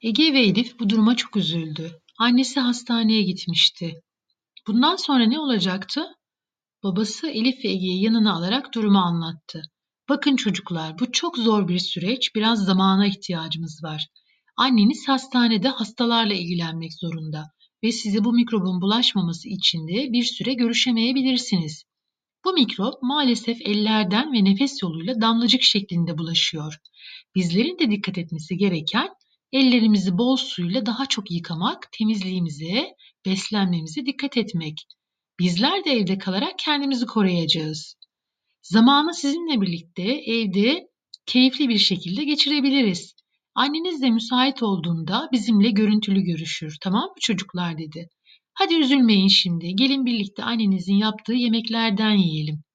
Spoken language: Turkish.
Ege ve Elif bu duruma çok üzüldü. Annesi hastaneye gitmişti. Bundan sonra ne olacaktı? Babası Elif ve Ege'yi yanına alarak durumu anlattı. Bakın çocuklar, bu çok zor bir süreç, biraz zamana ihtiyacımız var. Anneniz hastanede hastalarla ilgilenmek zorunda ve size bu mikrobun bulaşmaması için de bir süre görüşemeyebilirsiniz. Bu mikrop maalesef ellerden ve nefes yoluyla damlacık şeklinde bulaşıyor. Bizlerin de dikkat etmesi gereken ellerimizi bol suyla daha çok yıkamak, temizliğimize, beslenmemize dikkat etmek. Bizler de evde kalarak kendimizi koruyacağız. Zamanı sizinle birlikte evde keyifli bir şekilde geçirebiliriz. Anneniz de müsait olduğunda bizimle görüntülü görüşür. Tamam mı çocuklar dedi. Hadi üzülmeyin şimdi. Gelin birlikte annenizin yaptığı yemeklerden yiyelim.